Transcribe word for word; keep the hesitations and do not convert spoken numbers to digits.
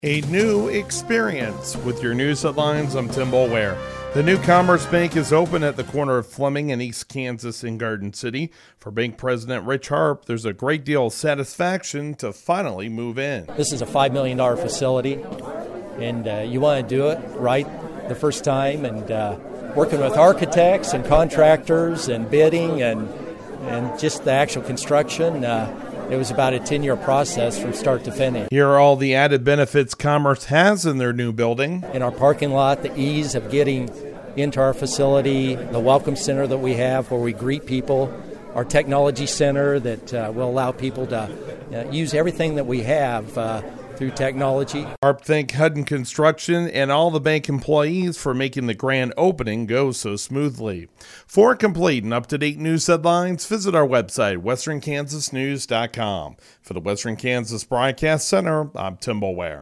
A new experience. With your news headlines, I'm Tim Boulware. The new Commerce Bank is open at the corner of Fleming and East Kansas in Garden City. For bank president Rich Harp, there's a great deal of satisfaction to finally move in. This is a five million dollars facility, and uh, you want to do it right the first time, and uh, working with architects and contractors and bidding and, and just the actual construction. Uh, It was about a ten-year process from start to finish. Here are all the added benefits Commerce has in their new building. In our parking lot, the ease of getting into our facility, the welcome center that we have where we greet people, our technology center that uh, will allow people to uh, use everything that we have uh, through technology. Harp thanked Hudden Construction and all the bank employees for making the grand opening go so smoothly. For complete and up-to-date news headlines, visit our website, western kansas news dot com. For the Western Kansas Broadcast Center, I'm Tim Boulware.